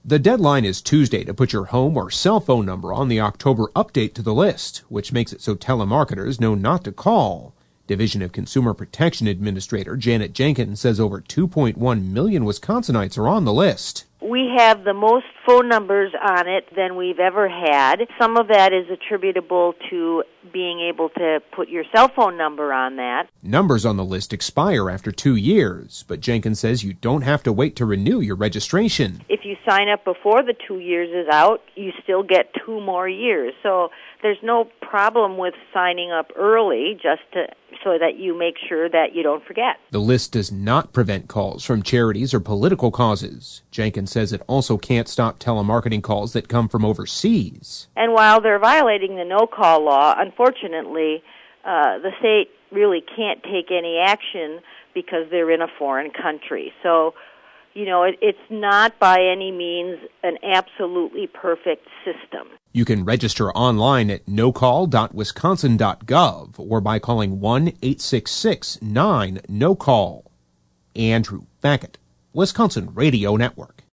The deadline is Tuesday to put your home or cell phone number on the October update to the list, which makes it so telemarketers know not to call. Division of Consumer Protection Administrator Janet Jenkins says over 2.1 million Wisconsinites are on the list. We have the most phone numbers on it than we've ever had. Some of that is attributable to being able to put your cell phone number on that. Numbers on the list expire after 2 years, but Jenkins says you don't have to wait to renew your registration. If you sign up before the 2 years is out, you still get 2 more years. So there's no problem with signing up early so that you make sure that you don't forget. The list does not prevent calls from charities or political causes. Jenkins says it also can't stop telemarketing calls that come from overseas. And while they're violating the no-call law, unfortunately, the state really can't take any action because they're in a foreign country. So, it's not by any means an absolutely perfect system. You can register online at nocall.wisconsin.gov or by calling 1-866-9-NO-CALL. Andrew Beckett, Wisconsin Radio Network.